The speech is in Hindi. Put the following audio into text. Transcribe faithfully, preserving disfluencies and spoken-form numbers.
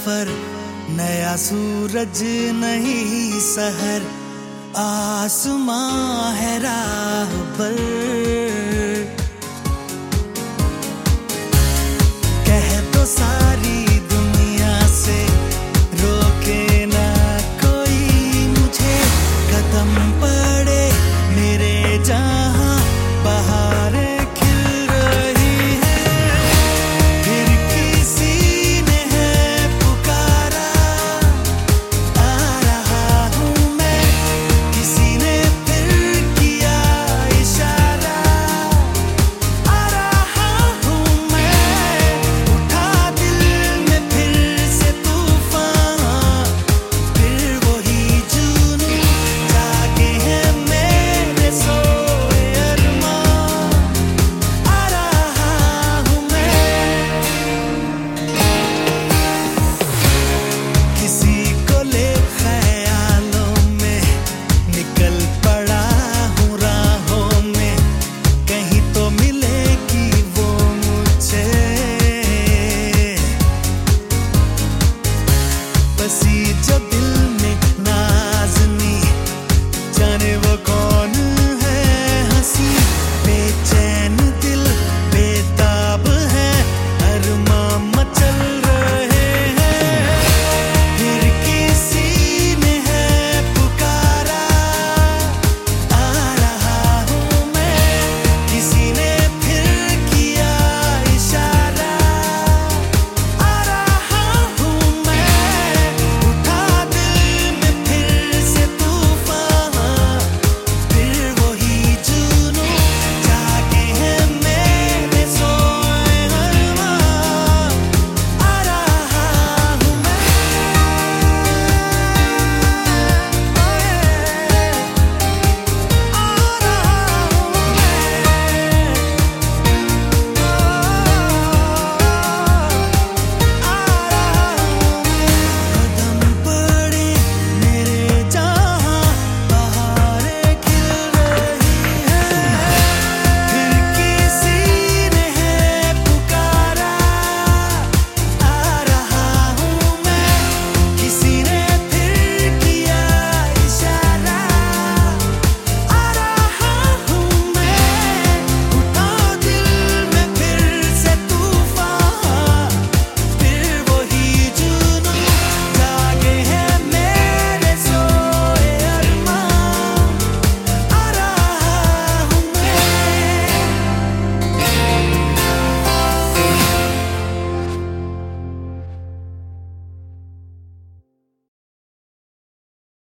सफर, नया सूरज नहीं सहर, आसमां है राहबर। कह दो सारी दुनिया से रोके ना कोई मुझे, कदम पड़े मेरे जहां बहारें खिल रही हैं। फिर किसी ने है पुकारा, आ रहा हूँ मैं, किसी ने फिर किया इशारा, आ रहा हूँ मैं। उठा दिल में फिर से तूफान, फिर वही जुनून जागे हैं मेरे सोए अरमान, आ रहा हूँ मैं। किसी को ले ख्यालों में निकल पड़ा हूँ राहों में, कहीं तो मिलेगी वो मुझे। बसी जो दिल में